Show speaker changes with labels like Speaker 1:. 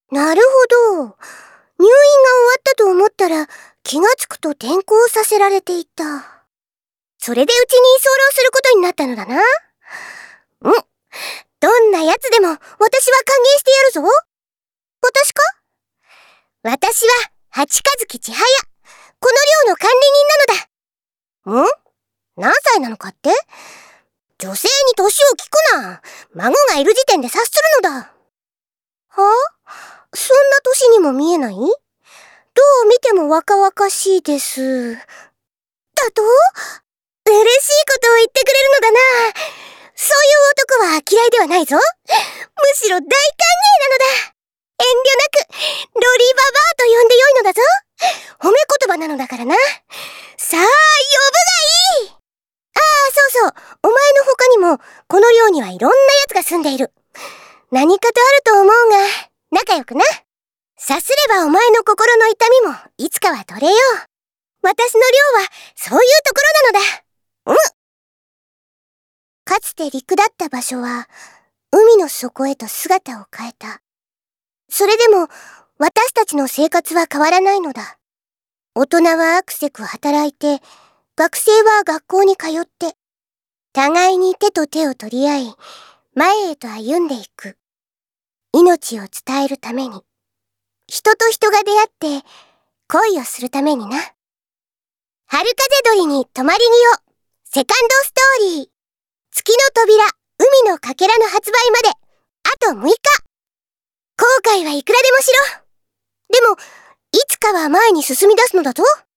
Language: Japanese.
Speaker 1: なるほど。入院が終わったと思ったら、気がつくと転校させられていた。それでうちに居候することになったのだな。どんな奴でも私は歓迎してやるぞ。私か？私は八日月千早。この寮の管理人なのだ。何歳なのかって？女性に年を聞くな。孫がいる時点で察するのだ。はあ？そんな年にも見えない？どう見ても若々しいです。だと？嬉しいことを言ってくれるのだな。そういう男は嫌いではないぞ。むしろ大歓迎なのだ。遠慮なく、ロリババアと呼んでよいのだぞ。褒め言葉なのだからな。さあ、呼ぶがいい。そうそう。お前の他にも、この寮にはいろんな奴が住んでいる。何かとあると思うが、仲良くな。さすればお前の心の痛みも、いつかは取れよう。私の寮は、そういうところなのだ。かつて陸だった場所は、海の底へと姿を変えた。それでも、私たちの生活は変わらないのだ。大人はあくせく働いて、学生は学校に通って、互いに手と手を取り合い、前へと歩んでいく。命を伝えるために、人と人が出会って、恋をするためにな。春風鳥に泊まり木を、セカンドストーリー。月の扉、海のかけらの発売まで、あと6日。後悔はいくらでもしろ。でも、いつかは前に進み出すのだぞ。